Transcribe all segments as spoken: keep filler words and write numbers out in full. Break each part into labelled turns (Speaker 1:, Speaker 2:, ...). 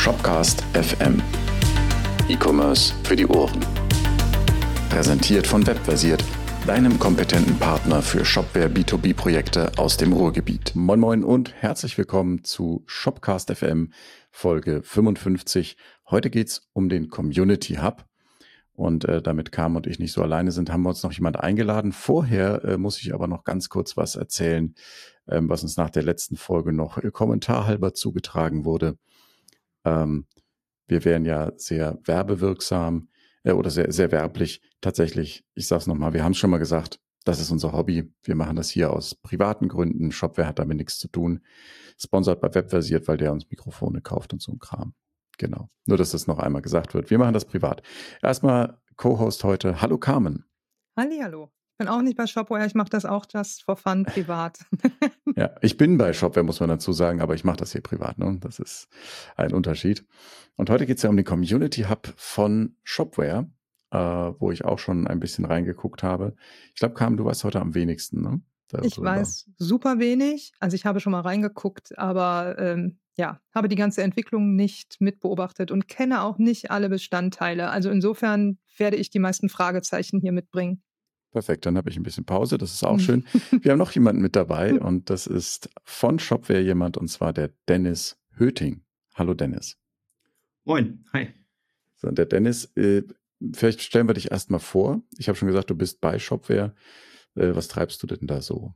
Speaker 1: Shopcast F M. E-Commerce für die Ohren. Präsentiert von Webversiert, deinem kompetenten Partner für Shopware B zwei B-Projekte aus dem Ruhrgebiet. Moin Moin und herzlich willkommen zu Shopcast F M Folge fünfundfünfzig. Heute geht's um den Community Hub. Und äh, damit Carmen und ich nicht so alleine sind, haben wir uns noch jemand eingeladen. Vorher äh, muss ich aber noch ganz kurz was erzählen, ähm, was uns nach der letzten Folge noch äh, kommentarhalber zugetragen wurde. Ähm, wir wären ja sehr werbewirksam äh, oder sehr, sehr werblich. Tatsächlich, ich sage es nochmal, wir haben es schon mal gesagt, das ist unser Hobby. Wir machen das hier aus privaten Gründen. Shopware hat damit nichts zu tun. Sponsert bei Webversiert, weil der uns Mikrofone kauft und so ein Kram. Genau. Nur, dass das noch einmal gesagt wird. Wir machen das privat. Erstmal Co-Host heute. Hallo Carmen.
Speaker 2: Hallihallo. Ich bin auch nicht bei Shopware, ich mache das auch just for fun privat.
Speaker 1: Ja, ich bin bei Shopware, muss man dazu sagen, aber ich mache das hier privat. Ne? Das ist ein Unterschied. Und heute geht es ja um den Community Hub von Shopware, äh, wo ich auch schon ein bisschen reingeguckt habe. Ich glaube, Carmen, du weißt heute am wenigsten, ne? Darüber.
Speaker 2: Ich weiß super wenig. Also ich habe schon mal reingeguckt, aber ähm, ja, habe die ganze Entwicklung nicht mitbeobachtet und kenne auch nicht alle Bestandteile. Also insofern werde ich die meisten Fragezeichen hier mitbringen.
Speaker 1: Perfekt, dann habe ich ein bisschen Pause, das ist auch schön. Wir haben noch jemanden mit dabei und das ist von Shopware jemand, und zwar der Dennis Höting. Hallo Dennis.
Speaker 3: Moin, hi.
Speaker 1: So, und der Dennis, äh, vielleicht stellen wir dich erstmal vor. Ich habe schon gesagt, du bist bei Shopware. Äh, was treibst du denn da so?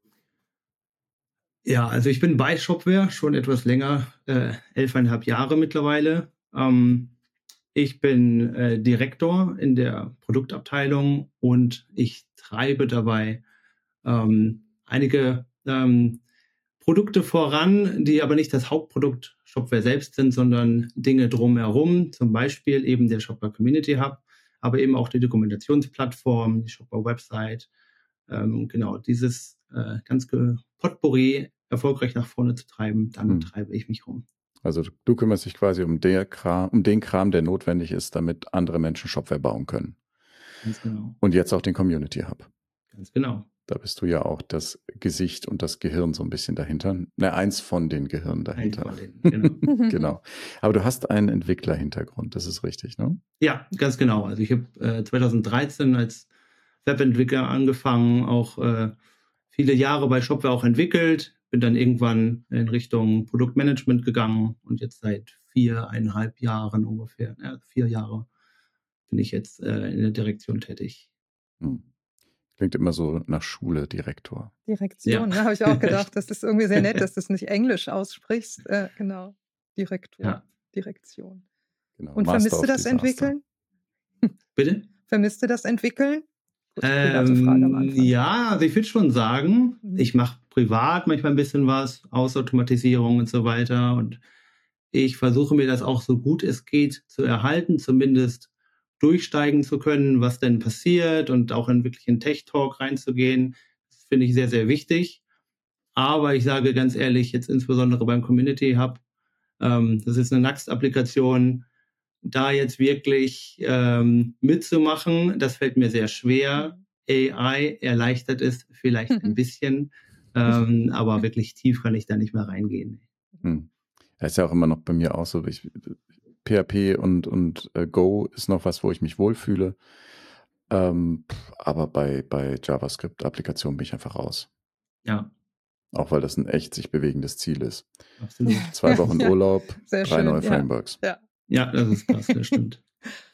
Speaker 3: Ja, also ich bin bei Shopware schon etwas länger, äh, elfeinhalb Jahre mittlerweile. Ähm, ich bin äh, Direktor in der Produktabteilung und ich treibe dabei ähm, einige ähm, Produkte voran, die aber nicht das Hauptprodukt Shopware selbst sind, sondern Dinge drumherum, zum Beispiel eben der Shopware Community Hub, aber eben auch die Dokumentationsplattform, die Shopware Website. Ähm, genau, dieses äh, ganze Potpourri erfolgreich nach vorne zu treiben, damit hm. treibe ich mich rum.
Speaker 1: Also du kümmerst dich quasi um, der Kram, um den Kram, der notwendig ist, damit andere Menschen Shopware bauen können.
Speaker 3: Ganz genau.
Speaker 1: Und jetzt auch den Community Hub.
Speaker 3: Ganz genau.
Speaker 1: Da bist du ja auch das Gesicht und das Gehirn so ein bisschen dahinter. Ne, eins von den Gehirnen dahinter.
Speaker 3: Eins von denen, genau.
Speaker 1: Genau. Aber du hast einen Entwicklerhintergrund, das ist richtig, ne?
Speaker 3: Ja, ganz genau. Also ich habe äh, zweitausenddreizehn als Webentwickler angefangen, auch äh, viele Jahre bei Shopware auch entwickelt, bin dann irgendwann in Richtung Produktmanagement gegangen und jetzt seit viereinhalb Jahren ungefähr, ja, vier Jahre bin ich jetzt äh, in der Direktion tätig.
Speaker 1: Hm. Klingt immer so nach Schule, Direktor.
Speaker 2: Direktion, ja, ja habe ich auch gedacht. Das ist irgendwie sehr nett, dass du es nicht Englisch aussprichst. Äh, genau, Direktor, ja. Direktion.
Speaker 1: Genau.
Speaker 2: Und
Speaker 1: Master
Speaker 2: vermisst du das
Speaker 1: Disaster.
Speaker 2: Entwickeln?
Speaker 3: Bitte?
Speaker 2: Vermisst du das Entwickeln?
Speaker 3: Gut, ähm, Frage am Anfang. Ja, also ich würde schon sagen, mhm. ich mache privat manchmal ein bisschen was, Ausautomatisierung und so weiter. Und ich versuche mir das auch so gut es geht zu erhalten, zumindest durchsteigen zu können, was denn passiert und auch in wirklich in Tech-Talk reinzugehen. Das finde ich sehr, sehr wichtig. Aber ich sage ganz ehrlich, jetzt insbesondere beim Community Hub, ähm, das ist eine Next-Applikation, da jetzt wirklich ähm, mitzumachen, das fällt mir sehr schwer. A I erleichtert es vielleicht ein bisschen, ähm, aber wirklich tief kann ich da nicht mehr reingehen.
Speaker 1: Hm. Das ist ja auch immer noch bei mir auch so, ich, P H P und, und äh, Go ist noch was, wo ich mich wohlfühle. Ähm, aber bei, bei JavaScript-Applikationen bin ich einfach raus.
Speaker 3: Ja.
Speaker 1: Auch weil das ein echt sich bewegendes Ziel ist.
Speaker 3: Absolut.
Speaker 1: Zwei Wochen
Speaker 2: ja,
Speaker 1: Urlaub, drei
Speaker 2: schön,
Speaker 1: neue
Speaker 2: ja.
Speaker 1: Frameworks.
Speaker 2: Ja.
Speaker 3: ja, das ist krass, das stimmt.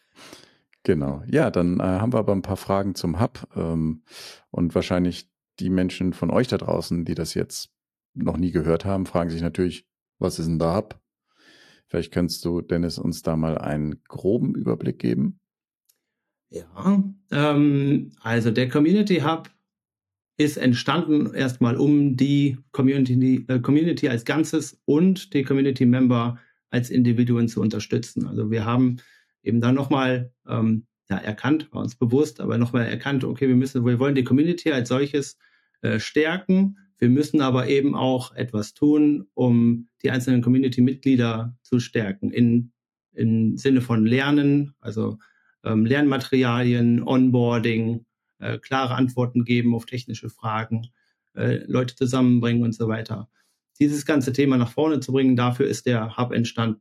Speaker 1: Genau. Ja, dann äh, haben wir aber ein paar Fragen zum Hub. Ähm, und wahrscheinlich die Menschen von euch da draußen, die das jetzt noch nie gehört haben, fragen sich natürlich, was ist denn der Hub? Vielleicht kannst du, Dennis, uns da mal einen groben Überblick geben.
Speaker 3: Ja, ähm, also der Community Hub ist entstanden erstmal, um die Community, äh, Community als Ganzes und die Community Member als Individuen zu unterstützen. Also wir haben eben dann nochmal ähm, ja, erkannt, war uns bewusst, aber nochmal erkannt, okay, wir müssen, wir wollen die Community als solches äh, stärken. Wir müssen aber eben auch etwas tun, um die einzelnen Community-Mitglieder zu stärken in, im Sinne von Lernen, also ähm, Lernmaterialien, Onboarding, äh, klare Antworten geben auf technische Fragen, äh, Leute zusammenbringen und so weiter. Dieses ganze Thema nach vorne zu bringen, dafür ist der Hub entstanden.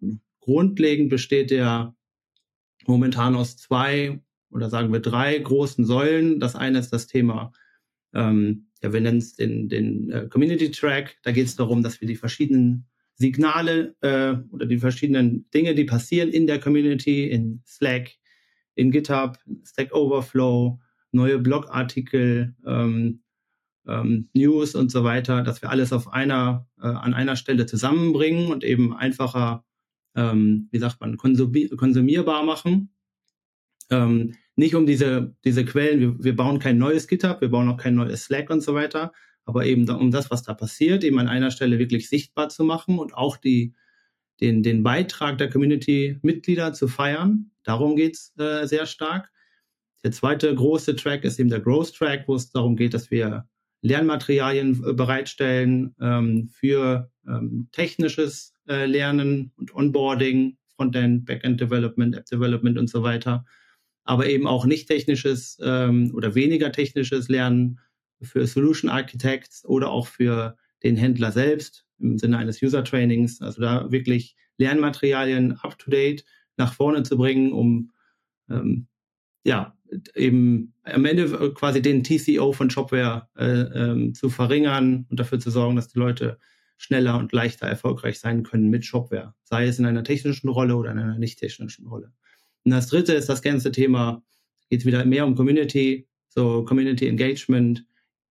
Speaker 3: grundlegend besteht der momentan aus zwei oder sagen wir drei großen Säulen. Das eine ist das Thema, ähm, ja, wir nennen es den, den äh, Community Track. Da geht es darum, dass wir die verschiedenen Signale äh, oder die verschiedenen Dinge, die passieren in der Community, in Slack, in GitHub, Stack Overflow, neue Blogartikel, ähm, ähm, News und so weiter, dass wir alles auf einer, äh, an einer Stelle zusammenbringen und eben einfacher, ähm, wie sagt man, konsumi- konsumierbar machen. Ähm, nicht um diese, diese Quellen, wir, wir bauen kein neues GitHub, wir bauen auch kein neues Slack und so weiter, aber eben da, um das, was da passiert, eben an einer Stelle wirklich sichtbar zu machen und auch die, den, den Beitrag der Community-Mitglieder zu feiern. Darum geht's äh, sehr stark. Der zweite große Track ist eben der Growth Track, wo es darum geht, dass wir Lernmaterialien äh, bereitstellen ähm, für ähm, technisches äh, Lernen und Onboarding, Frontend, Backend Development, App Development und so weiter. Aber eben auch nicht technisches ähm, oder weniger technisches Lernen für Solution Architects oder auch für den Händler selbst im Sinne eines User Trainings. Also da wirklich Lernmaterialien up to date nach vorne zu bringen, um ähm, ja eben am Ende quasi den T C O von Shopware äh, ähm, zu verringern und dafür zu sorgen, dass die Leute schneller und leichter erfolgreich sein können mit Shopware, sei es in einer technischen Rolle oder in einer nicht technischen Rolle. Und das dritte ist das ganze Thema, geht wieder mehr um Community, so Community Engagement,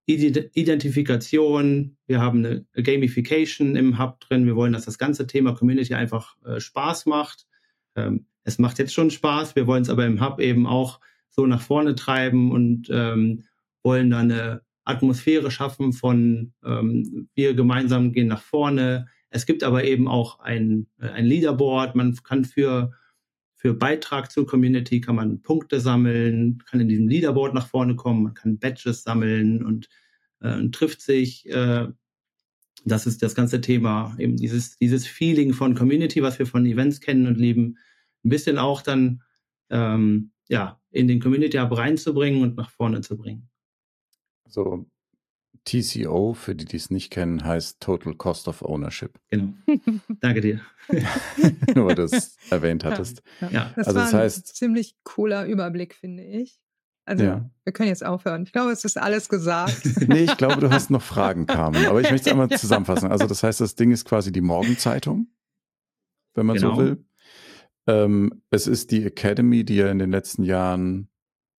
Speaker 3: Identifikation. Wir haben eine Gamification im Hub drin. Wir wollen, dass das ganze Thema Community einfach äh, Spaß macht. Ähm, es macht jetzt schon Spaß. Wir wollen es aber im Hub eben auch so nach vorne treiben und ähm, wollen dann eine Atmosphäre schaffen von ähm, wir gemeinsam gehen nach vorne. Es gibt aber eben auch ein, ein Leaderboard. Man kann für Für Beitrag zur Community kann man Punkte sammeln, kann in diesem Leaderboard nach vorne kommen, man kann Badges sammeln und, äh, und trifft sich. Äh, das ist das ganze Thema, eben dieses, dieses Feeling von Community, was wir von Events kennen und lieben, ein bisschen auch dann ähm, ja, in den Community Hub reinzubringen und nach vorne zu bringen.
Speaker 1: So, T C O, für die, die es nicht kennen, heißt Total Cost of Ownership.
Speaker 3: Genau. Danke dir.
Speaker 1: Nur weil du es erwähnt hattest.
Speaker 2: Ja, ja.
Speaker 3: Ja.
Speaker 2: Das
Speaker 1: Also
Speaker 2: war
Speaker 1: das
Speaker 2: ein
Speaker 1: heißt,
Speaker 2: ziemlich cooler Überblick, finde ich. Also
Speaker 1: ja.
Speaker 2: wir können jetzt aufhören. Ich glaube, es ist alles gesagt.
Speaker 1: Nee, ich glaube, du hast noch Fragen, Carmen. Aber ich möchte es einmal
Speaker 2: Ja.
Speaker 1: zusammenfassen. Also das heißt, das Ding ist quasi die Morgenzeitung, wenn man
Speaker 3: Genau.
Speaker 1: so will. Ähm, es ist die Academy, die ja in den letzten Jahren,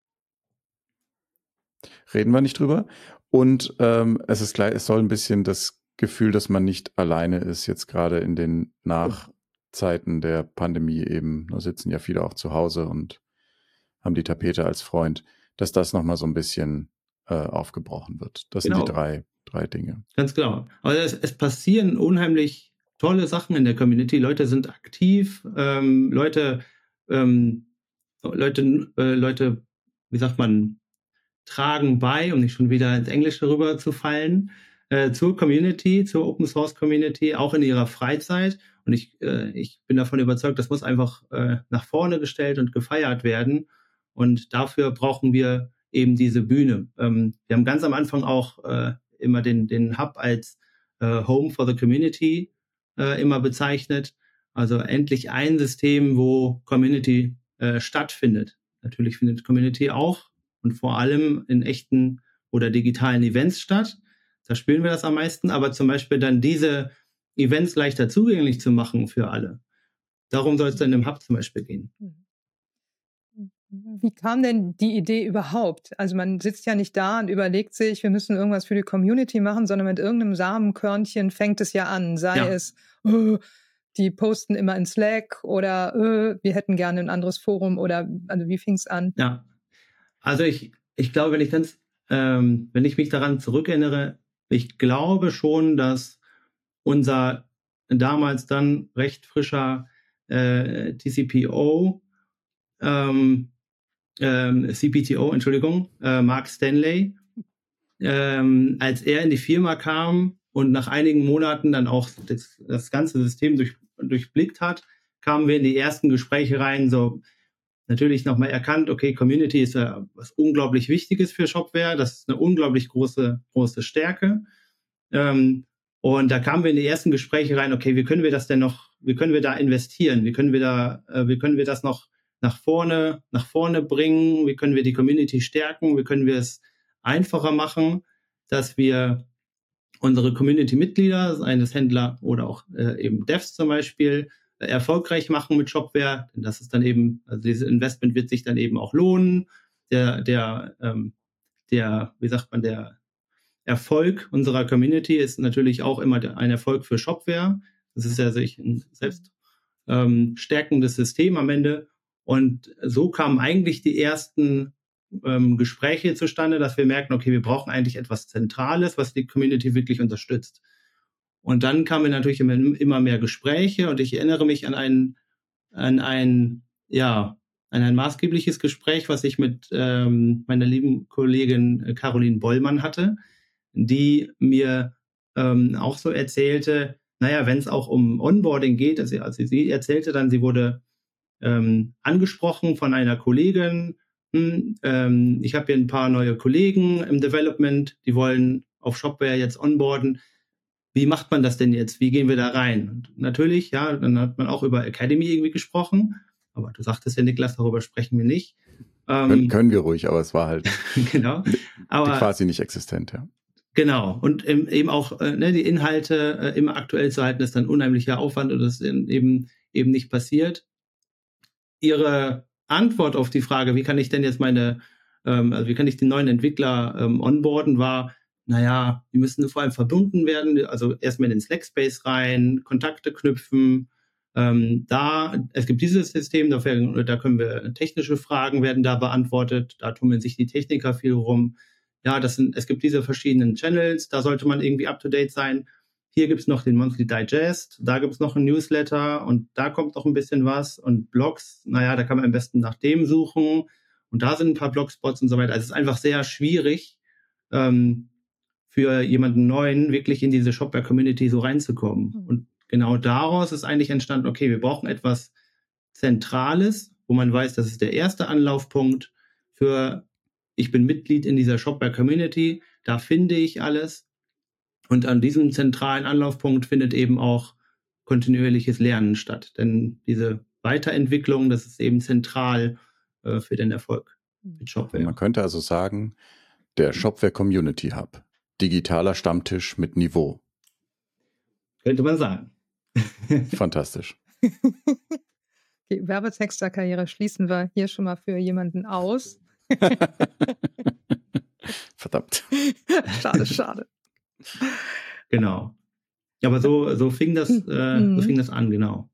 Speaker 1: reden wir nicht drüber. Und ähm, es ist gleich, es soll ein bisschen das Gefühl, dass man nicht alleine ist, jetzt gerade in den Nachzeiten der Pandemie eben. Da sitzen ja viele auch zu Hause und haben die Tapete als Freund, dass das nochmal so ein bisschen äh, aufgebrochen wird. Das
Speaker 3: Genau.
Speaker 1: sind die drei, drei Dinge.
Speaker 3: Ganz genau. Also es, es passieren unheimlich tolle Sachen in der Community. Leute sind aktiv, ähm, Leute, ähm, Leute, äh, Leute, wie sagt man, tragen bei, um nicht schon wieder ins Englische rüber zu fallen, äh, zur Community, zur Open Source Community, auch in ihrer Freizeit. Und ich, äh, ich bin davon überzeugt, das muss einfach äh, nach vorne gestellt und gefeiert werden. Und dafür brauchen wir eben diese Bühne. Ähm, wir haben ganz am Anfang auch äh, immer den, den Hub als äh, Home for the Community äh, immer bezeichnet. Also endlich ein System, wo Community äh, stattfindet. Natürlich findet Community auch und vor allem in echten oder digitalen Events statt. Da spielen wir das am meisten, aber zum Beispiel dann diese Events leichter zugänglich zu machen für alle. Darum soll es dann im Hub zum Beispiel gehen.
Speaker 2: Wie kam denn die Idee überhaupt? Also man sitzt ja nicht da und überlegt sich, wir müssen irgendwas für die Community machen, sondern mit irgendeinem Samenkörnchen fängt es ja an. Sei
Speaker 3: Ja.
Speaker 2: es, oh, die posten immer in Slack oder oh, wir hätten gerne ein anderes Forum oder also wie fing es an?
Speaker 3: Ja, also ich, ich glaube, wenn ich ganz, ähm, wenn ich mich daran zurückerinnere, ich glaube schon, dass unser damals dann recht frischer äh, T C P O, ähm, ähm, C P T O, Entschuldigung, äh, Mark Stanley, ähm, als er in die Firma kam und nach einigen Monaten dann auch das, das ganze System durch, durchblickt hat, kamen wir in die ersten Gespräche rein, so natürlich nochmal erkannt, okay, Community ist ja was unglaublich Wichtiges für Shopware, das ist eine unglaublich große, große Stärke. Ähm, Und da kamen wir in die ersten Gespräche rein, okay, wie können wir das denn noch, wie können wir da investieren? Wie können wir da, äh, wie können wir das noch nach vorne, nach vorne bringen? Wie können wir die Community stärken? Wie können wir es einfacher machen, dass wir unsere Community-Mitglieder, seien es Händler oder auch äh, eben Devs zum Beispiel, äh, erfolgreich machen mit Shopware? Denn das ist dann eben, also dieses Investment wird sich dann eben auch lohnen. Der, der, ähm, der, wie sagt man, der Erfolg unserer Community ist natürlich auch immer ein Erfolg für Shopware. Das ist ja sich ein selbst ähm, stärkendes System am Ende. Und so kamen eigentlich die ersten ähm, Gespräche zustande, dass wir merken, okay, wir brauchen eigentlich etwas Zentrales, was die Community wirklich unterstützt. Und dann kamen natürlich immer, immer mehr Gespräche und ich erinnere mich an ein, an ein, ja, an ein maßgebliches Gespräch, was ich mit ähm, meiner lieben Kollegin Caroline Bollmann hatte, die mir ähm, auch so erzählte, naja, wenn es auch um Onboarding geht, also, also sie erzählte dann, sie wurde ähm, angesprochen von einer Kollegin, hm, ähm, ich habe hier ein paar neue Kollegen im Development, die wollen auf Shopware jetzt onboarden. Wie macht man das denn jetzt? Wie gehen wir da rein? Und natürlich, ja, dann hat man auch über Academy irgendwie gesprochen, aber du sagtest ja, Niklas, darüber sprechen wir nicht.
Speaker 1: Ähm, können, können wir ruhig, aber es war halt
Speaker 3: genau. aber,
Speaker 1: quasi nicht existent, ja.
Speaker 3: Genau, und eben auch äh, ne, die Inhalte äh, immer aktuell zu halten, ist dann unheimlicher Aufwand und das ist eben, eben nicht passiert. Ihre Antwort auf die Frage, wie kann ich denn jetzt meine, ähm, also wie kann ich die neuen Entwickler ähm, onboarden, war, naja, die müssen vor allem verbunden werden, also erstmal in den Slack-Space rein, Kontakte knüpfen. Ähm, da, es gibt dieses System, da, da können wir technische Fragen werden da beantwortet, da tummeln sich die Techniker viel rum. Ja, das sind, es gibt diese verschiedenen Channels, da sollte man irgendwie up-to-date sein. Hier gibt es noch den Monthly Digest, da gibt es noch ein Newsletter und da kommt noch ein bisschen was und Blogs, naja, da kann man am besten nach dem suchen und da sind ein paar Blogspots und so weiter. Also es ist einfach sehr schwierig, ähm, für jemanden Neuen wirklich in diese Shopware-Community so reinzukommen. Mhm. Und genau daraus ist eigentlich entstanden, okay, wir brauchen etwas Zentrales, wo man weiß, das ist der erste Anlaufpunkt für ich bin Mitglied in dieser Shopware-Community, da finde ich alles. Und an diesem zentralen Anlaufpunkt findet eben auch kontinuierliches Lernen statt. Denn diese Weiterentwicklung, das ist eben zentral äh, für den Erfolg mit Shopware.
Speaker 1: Man könnte also sagen, der Shopware Community Hub, digitaler Stammtisch mit Niveau.
Speaker 3: Könnte man sagen.
Speaker 1: Fantastisch.
Speaker 2: Okay, Werbetexter-Karriere schließen wir hier schon mal für jemanden aus.
Speaker 1: Verdammt.
Speaker 2: Schade, schade.
Speaker 3: Genau. Aber so, so, fing das, äh, mhm. so fing das an, genau.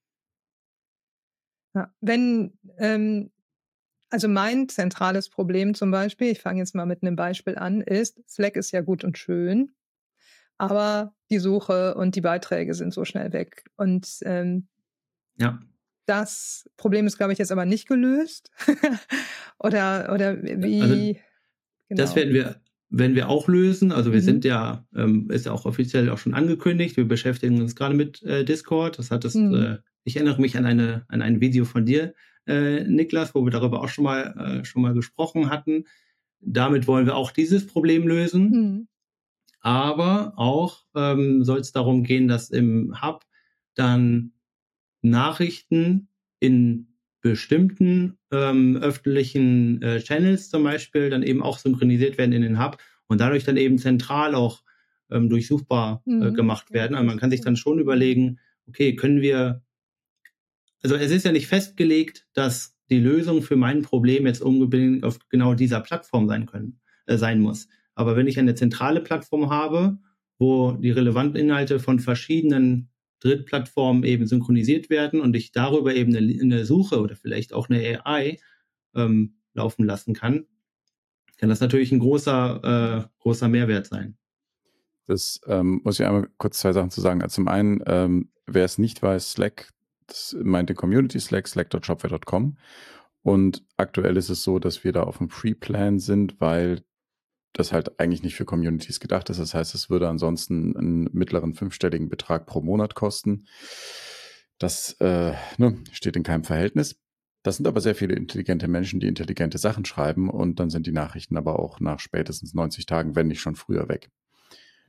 Speaker 2: Ja, wenn, ähm, also mein zentrales Problem zum Beispiel, ich fange jetzt mal mit einem Beispiel an, ist, Slack ist ja gut und schön, aber die Suche und die Beiträge sind so schnell weg. Und ähm,
Speaker 3: ja.
Speaker 2: Das Problem ist, glaube ich, jetzt aber nicht gelöst. oder, oder wie?
Speaker 3: Also,
Speaker 2: genau.
Speaker 3: Das werden wir, werden wir auch lösen. Also wir mhm. sind ja, ähm, ist ja auch offiziell auch schon angekündigt. Wir beschäftigen uns gerade mit äh, Discord. Das hat es, mhm. äh, ich erinnere mich an eine, an ein Video von dir, äh, Niklas, wo wir darüber auch schon mal, äh, schon mal gesprochen hatten. Damit wollen wir auch dieses Problem lösen. Mhm. Aber auch ähm, soll es darum gehen, dass im Hub dann Nachrichten in bestimmten ähm, öffentlichen äh, Channels zum Beispiel dann eben auch synchronisiert werden in den Hub und dadurch dann eben zentral auch ähm, durchsuchbar äh, mhm. gemacht werden. Also man kann sich dann schon überlegen, okay, können wir, also es ist ja nicht festgelegt, dass die Lösung für mein Problem jetzt unbedingt auf genau dieser Plattform sein können, äh, sein muss. Aber wenn ich eine zentrale Plattform habe, wo die relevanten Inhalte von verschiedenen Drittplattformen eben synchronisiert werden und ich darüber eben eine, eine Suche oder vielleicht auch eine A I ähm, laufen lassen kann, kann das natürlich ein großer, äh, großer Mehrwert sein.
Speaker 1: Das ähm, muss ich einmal kurz zwei Sachen zu sagen. Also zum einen, ähm, wer es nicht weiß, Slack, das meint den Community Slack, slack punkt shopware punkt com und aktuell ist es so, dass wir da auf dem Free-Plan sind, weil das halt eigentlich nicht für Communities gedacht ist. Das heißt, es würde ansonsten einen mittleren fünfstelligen Betrag pro Monat kosten. Das äh, ne, steht in keinem Verhältnis. Das sind aber sehr viele intelligente Menschen, die intelligente Sachen schreiben und dann sind die Nachrichten aber auch nach spätestens neunzig Tagen, wenn nicht schon früher, weg.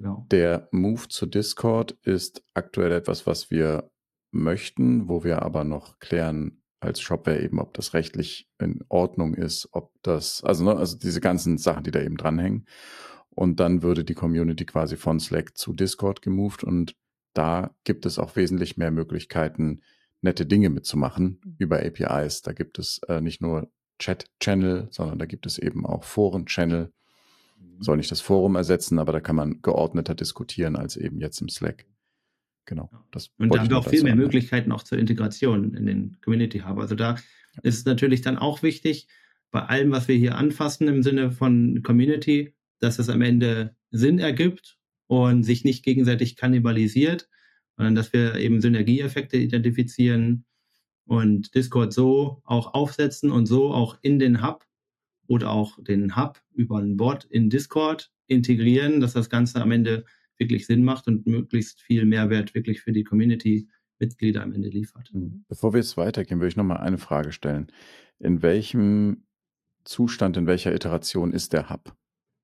Speaker 3: Genau.
Speaker 1: Der Move zu Discord ist aktuell etwas, was wir möchten, wo wir aber noch klären als Shopware eben, ob das rechtlich in Ordnung ist, ob das, also, ne, also diese ganzen Sachen, die da eben dranhängen. Und dann würde die Community quasi von Slack zu Discord gemoved und da gibt es auch wesentlich mehr Möglichkeiten, nette Dinge mitzumachen über A P Is. Da gibt es äh, nicht nur Chat-Channel, sondern da gibt es eben auch Foren-Channel. Soll nicht das Forum ersetzen, aber da kann man geordneter diskutieren als eben jetzt im Slack. Genau. Das
Speaker 3: und da haben wir auch viel mehr
Speaker 1: anmerken.
Speaker 3: Möglichkeiten auch zur Integration in den Community Hub. Also da ja. ist es natürlich dann auch wichtig, bei allem, was wir hier anfassen im Sinne von Community, dass es am Ende Sinn ergibt und sich nicht gegenseitig kannibalisiert, sondern dass wir eben Synergieeffekte identifizieren und Discord so auch aufsetzen und so auch in den Hub oder auch den Hub über ein Bot in Discord integrieren, dass das Ganze am Ende wirklich Sinn macht und möglichst viel Mehrwert wirklich für die Community-Mitglieder am Ende liefert.
Speaker 1: Bevor wir jetzt weitergehen, würde ich nochmal eine Frage stellen. In welchem Zustand, in welcher Iteration ist der Hub?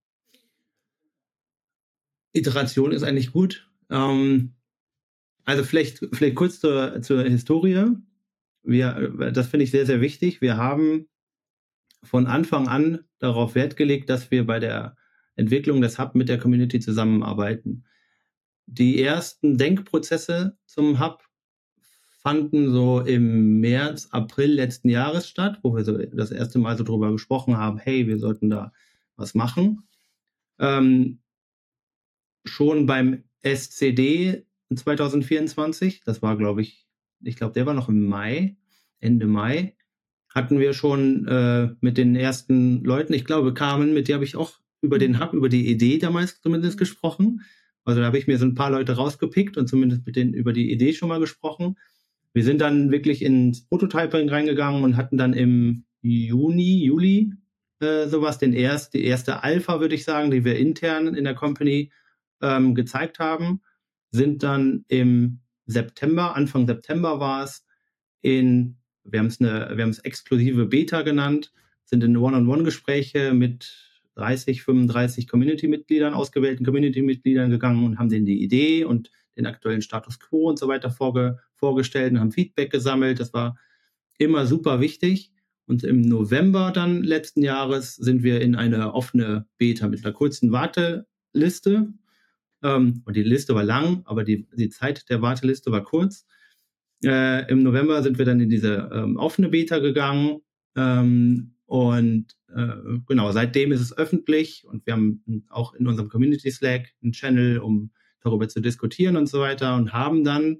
Speaker 3: Iteration ist eigentlich gut. Ähm, also vielleicht, vielleicht kurz zur, zur Historie. Wir, das finde ich sehr, sehr wichtig. Wir haben von Anfang an darauf Wert gelegt, dass wir bei der Entwicklung des Hub mit der Community zusammenarbeiten. Die ersten Denkprozesse zum Hub fanden so im März, April letzten Jahres statt, wo wir so das erste Mal so drüber gesprochen haben, hey, wir sollten da was machen. Ähm, schon beim S C D zwanzig vierundzwanzig, das war, glaube ich, ich glaube, der war noch im Mai, Ende Mai, hatten wir schon äh, mit den ersten Leuten, ich glaube, Carmen, mit der habe ich auch über den Hub, über die Idee damals zumindest gesprochen. Also da habe ich mir so ein paar Leute rausgepickt und zumindest mit denen über die Idee schon mal gesprochen. Wir sind dann wirklich ins Prototyping reingegangen und hatten dann im Juni, Juli äh, sowas, den erst, die erste Alpha, würde ich sagen, die wir intern in der Company ähm, gezeigt haben, sind dann im September, Anfang September war es, in, wir haben es eine, wir haben es exklusive Beta genannt, sind in One-on-One-Gespräche mit dreißig, fünfunddreißig Community-Mitgliedern, ausgewählten Community-Mitgliedern gegangen und haben denen die Idee und den aktuellen Status Quo und so weiter vorge- vorgestellt und haben Feedback gesammelt. Das war immer super wichtig. Und im November dann letzten Jahres sind wir in eine offene Beta mit einer kurzen Warteliste. Ähm, und die Liste war lang, aber die, die Zeit der Warteliste war kurz. Äh, Im November sind wir dann in diese ähm, offene Beta gegangen. Ähm, und äh, genau, seitdem ist es öffentlich und wir haben auch in unserem Community Slack einen Channel, um darüber zu diskutieren und so weiter und haben dann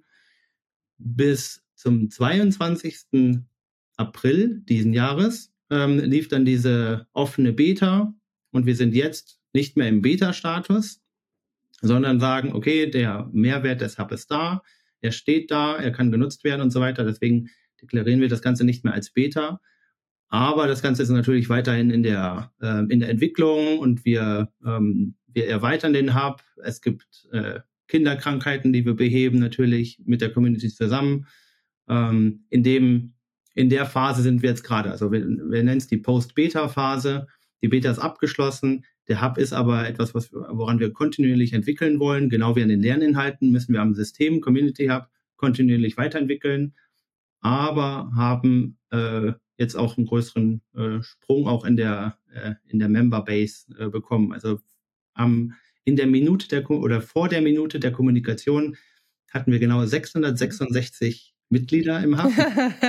Speaker 3: bis zum zweiundzwanzigsten April diesen Jahres ähm, lief dann diese offene Beta und wir sind jetzt nicht mehr im Beta-Status, sondern sagen, okay, der Mehrwert des Hub ist da, er steht da, er kann genutzt werden und so weiter. Deswegen deklarieren wir das Ganze nicht mehr als Beta. Aber das Ganze ist natürlich weiterhin in der, äh, in der Entwicklung und wir, ähm, wir erweitern den Hub. Es gibt äh, Kinderkrankheiten, die wir beheben, natürlich mit der Community zusammen. Ähm, in, dem, in der Phase sind wir jetzt gerade. Also wir, wir nennen es die Post-Beta-Phase. Die Beta ist abgeschlossen. Der Hub ist aber etwas, was wir, woran wir kontinuierlich entwickeln wollen. Genau wie an den Lerninhalten müssen wir am System Community Hub kontinuierlich weiterentwickeln, aber haben äh, jetzt auch einen größeren äh, Sprung auch in der äh, in der Member Base äh, bekommen. Also am in der Minute der oder vor der Minute der Kommunikation hatten wir genau sechshundertsechsundsechzig Mitglieder im Hub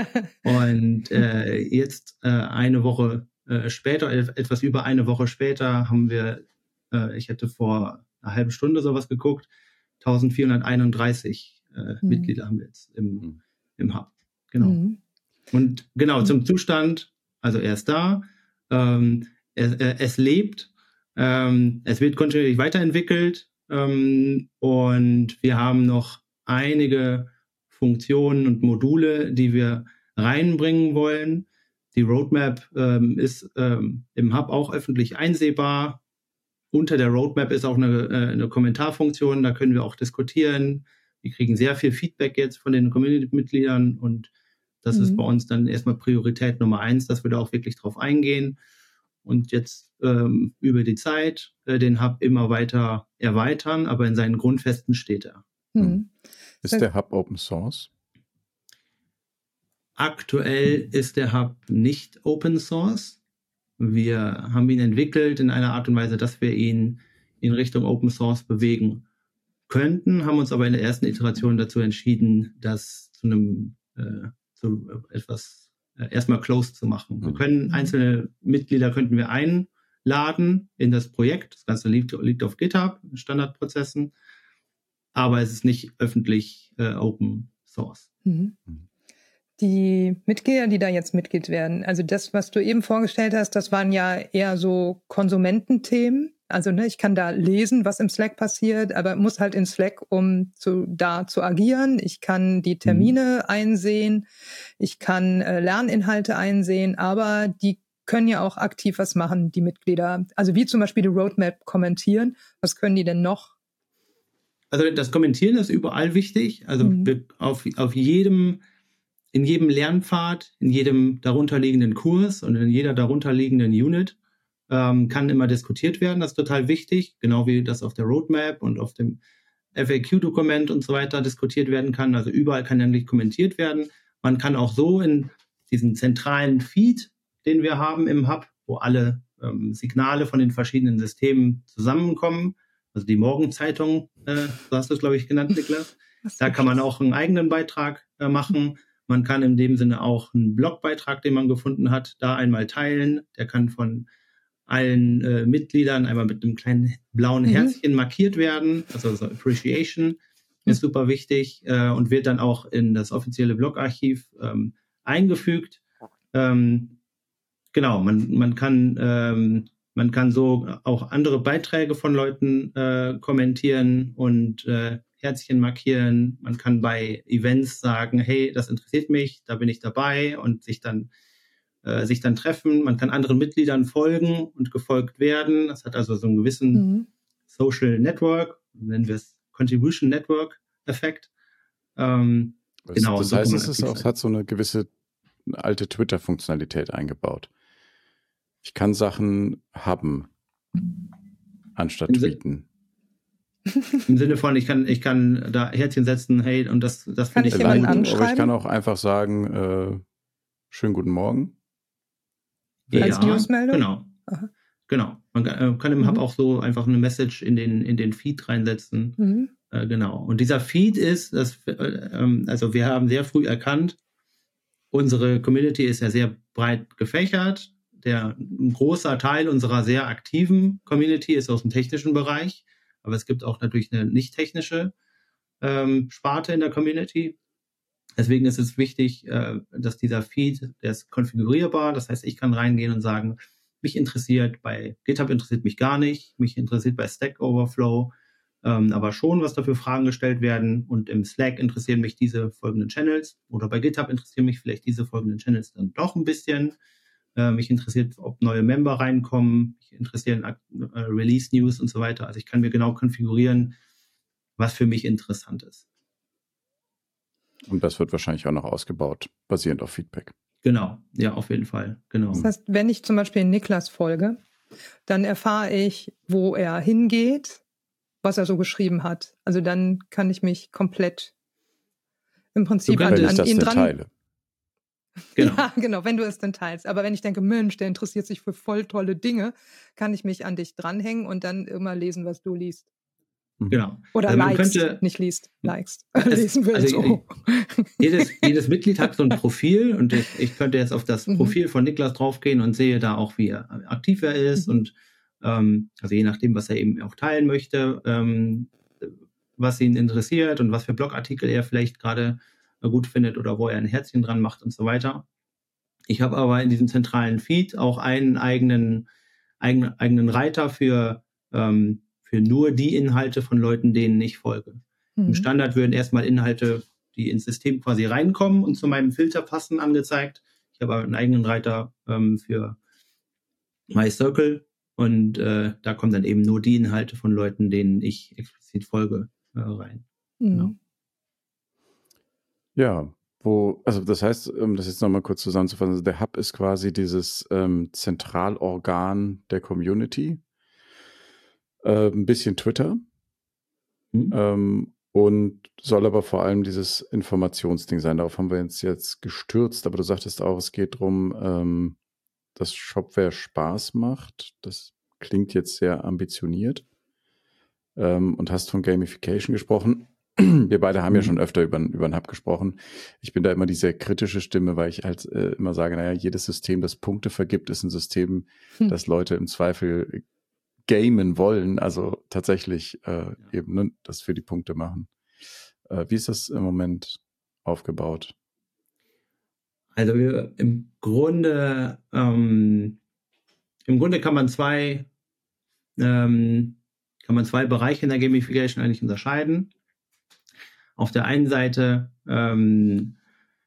Speaker 3: und äh, jetzt äh, eine Woche äh, später, etwas über eine Woche später, haben wir, äh, ich hätte vor einer halben Stunde sowas geguckt, eintausendvierhunderteinunddreißig äh, mhm. Mitglieder haben wir jetzt im, im Hub. Genau. Mhm. Und genau, zum Zustand, also er ist da, ähm, es, es lebt, ähm, es wird kontinuierlich weiterentwickelt ähm, und wir haben noch einige Funktionen und Module, die wir reinbringen wollen. Die Roadmap ähm, ist ähm, im Hub auch öffentlich einsehbar. Unter der Roadmap ist auch eine, äh, eine Kommentarfunktion, da können wir auch diskutieren. Wir kriegen sehr viel Feedback jetzt von den Community-Mitgliedern und das mhm. ist bei uns dann erstmal Priorität Nummer eins, dass wir da auch wirklich drauf eingehen. und jetzt ähm, über die Zeit äh, den Hub immer weiter erweitern, aber in seinen Grundfesten steht er.
Speaker 2: Mhm.
Speaker 1: Ist der Hub Open Source?
Speaker 3: Aktuell ist der Hub nicht Open Source. Wir haben ihn entwickelt in einer Art und Weise, dass wir ihn in Richtung Open Source bewegen könnten, haben uns aber in der ersten Iteration dazu entschieden, das zu einem äh, zu etwas äh, erstmal closed zu machen. Wir können einzelne Mitglieder könnten wir einladen in das Projekt. Das Ganze liegt, liegt auf GitHub, in Standardprozessen, aber es ist nicht öffentlich äh, Open Source.
Speaker 2: Mhm. Die Mitglieder, die da jetzt Mitglied werden, also das, was du eben vorgestellt hast, das waren ja eher so Konsumententhemen. Also ne, ich kann da lesen, was im Slack passiert, aber muss halt in Slack, um zu, da zu agieren. Ich kann die Termine mhm. einsehen, ich kann äh, Lerninhalte einsehen, aber die können ja auch aktiv was machen, die Mitglieder. Also wie zum Beispiel die Roadmap kommentieren. Was können die denn noch?
Speaker 3: Also das Kommentieren ist überall wichtig. Also mhm. auf, auf jedem in jedem Lernpfad, in jedem darunterliegenden Kurs und in jeder darunterliegenden Unit ähm, kann immer diskutiert werden. Das ist total wichtig, genau wie das auf der Roadmap und auf dem F A Q-Dokument und so weiter diskutiert werden kann. Also überall kann nämlich kommentiert werden. Man kann auch so in diesen zentralen Feed, den wir haben im Hub, wo alle ähm, Signale von den verschiedenen Systemen zusammenkommen, also die Morgenzeitung, äh, so hast du es, glaube ich, genannt, Niklas. Da kann man auch einen eigenen Beitrag äh, machen. Man kann in dem Sinne auch einen Blogbeitrag, den man gefunden hat, da einmal teilen. Der kann von allen äh, Mitgliedern einmal mit einem kleinen blauen mhm. Herzchen markiert werden. Also so Appreciation mhm. ist super wichtig äh, und wird dann auch in das offizielle Blogarchiv ähm, eingefügt. Ähm, genau, man, man kann ähm, man kann so auch andere Beiträge von Leuten äh, kommentieren und äh, Herzchen markieren. Man kann bei Events sagen, hey, das interessiert mich, da bin ich dabei und sich dann äh, sich dann treffen. Man kann anderen Mitgliedern folgen und gefolgt werden. Das hat also so einen gewissen mhm. Social Network, nennen wir es Contribution Network Effekt. Ähm,
Speaker 1: das,
Speaker 3: genau.
Speaker 1: Das
Speaker 3: so
Speaker 1: heißt, es ist auch, hat so eine gewisse alte Twitter-Funktionalität eingebaut. Ich kann Sachen haben, anstatt
Speaker 3: Im
Speaker 1: tweeten.
Speaker 3: Im Sinne von, ich kann, ich kann da Herzchen setzen, hey, und das, das finde ich
Speaker 2: gut.
Speaker 1: Aber ich kann auch einfach sagen, äh, schönen guten Morgen.
Speaker 3: Ja,
Speaker 2: als Newsmeldung?
Speaker 3: Genau. Aha. Genau. Man kann, äh, kann im mhm. Hub auch so einfach eine Message in den, in den Feed reinsetzen. Mhm. Äh, genau. Und dieser Feed ist, das, äh, also wir haben sehr früh erkannt, unsere Community ist ja sehr breit gefächert. Der, ein großer Teil unserer sehr aktiven Community ist aus dem technischen Bereich. Aber es gibt auch natürlich eine nicht technische ähm, Sparte in der Community. Deswegen ist es wichtig, äh, dass dieser Feed, der ist konfigurierbar. Das heißt, ich kann reingehen und sagen, mich interessiert bei GitHub interessiert mich gar nicht, mich interessiert bei Stack Overflow, ähm, aber schon, was da für Fragen gestellt werden. Und im Slack interessieren mich diese folgenden Channels oder bei GitHub interessieren mich vielleicht diese folgenden Channels dann doch ein bisschen. Äh, mich interessiert, ob neue Member reinkommen, mich interessieren äh, Release-News und so weiter. Also ich kann mir genau konfigurieren, was für mich interessant ist.
Speaker 1: Und das wird wahrscheinlich auch noch ausgebaut, basierend auf Feedback.
Speaker 3: Genau, ja, auf jeden Fall. Genau.
Speaker 2: Das heißt, wenn ich zum Beispiel Niklas folge, dann erfahre ich, wo er hingeht, was er so geschrieben hat. Also dann kann ich mich komplett im Prinzip an, an ihn dran... Teile. Genau. Ja, genau, wenn du es dann teilst. Aber wenn ich denke, Mensch, der interessiert sich für voll tolle Dinge, kann ich mich an dich dranhängen und dann immer lesen, was du liest.
Speaker 3: Genau.
Speaker 2: Oder
Speaker 3: also
Speaker 2: likest,
Speaker 3: könnte,
Speaker 2: nicht liest, likest.
Speaker 3: Es,
Speaker 2: Lesen wir
Speaker 3: also,
Speaker 2: so.
Speaker 3: jedes, jedes Mitglied hat so ein Profil und ich, ich könnte jetzt auf das mhm. Profil von Niklas draufgehen und sehe da auch, wie er aktiv er ist mhm. und ähm, also je nachdem, was er eben auch teilen möchte, ähm, was ihn interessiert und was für Blogartikel er vielleicht gerade gut findet oder wo er ein Herzchen dran macht und so weiter. Ich habe aber in diesem zentralen Feed auch einen eigenen, eigenen, eigenen Reiter für ähm, für nur die Inhalte von Leuten, denen ich folge. Mhm. Im Standard würden erstmal Inhalte, die ins System quasi reinkommen und zu meinem Filter passen, angezeigt. Ich habe aber einen eigenen Reiter ähm, für My Circle und äh, da kommen dann eben nur die Inhalte von Leuten, denen ich explizit folge, äh, rein. Mhm. Genau.
Speaker 1: Ja, Wo, also das heißt, um das jetzt nochmal kurz zusammenzufassen, also der Hub ist quasi dieses ähm, Zentralorgan der Community, äh, ein bisschen Twitter, mhm. ähm, und soll aber vor allem dieses Informationsding sein. Darauf haben wir uns jetzt gestürzt, aber du sagtest auch, es geht darum, ähm, dass Shopware Spaß macht. Das klingt jetzt sehr ambitioniert, ähm, und hast von Gamification gesprochen. Wir beide haben mhm. ja schon öfter über, über einen Hub gesprochen. Ich bin da immer die sehr kritische Stimme, weil ich halt äh, immer sage, naja, jedes System, das Punkte vergibt, ist ein System, hm. das Leute im Zweifel gamen wollen, also tatsächlich äh, ja. eben ne, das für die Punkte machen. Äh, wie ist das im Moment aufgebaut?
Speaker 3: Also wir, im Grunde ähm, im Grunde kann man zwei ähm, kann man zwei Bereiche in der Gamification eigentlich unterscheiden. Auf der einen Seite ähm,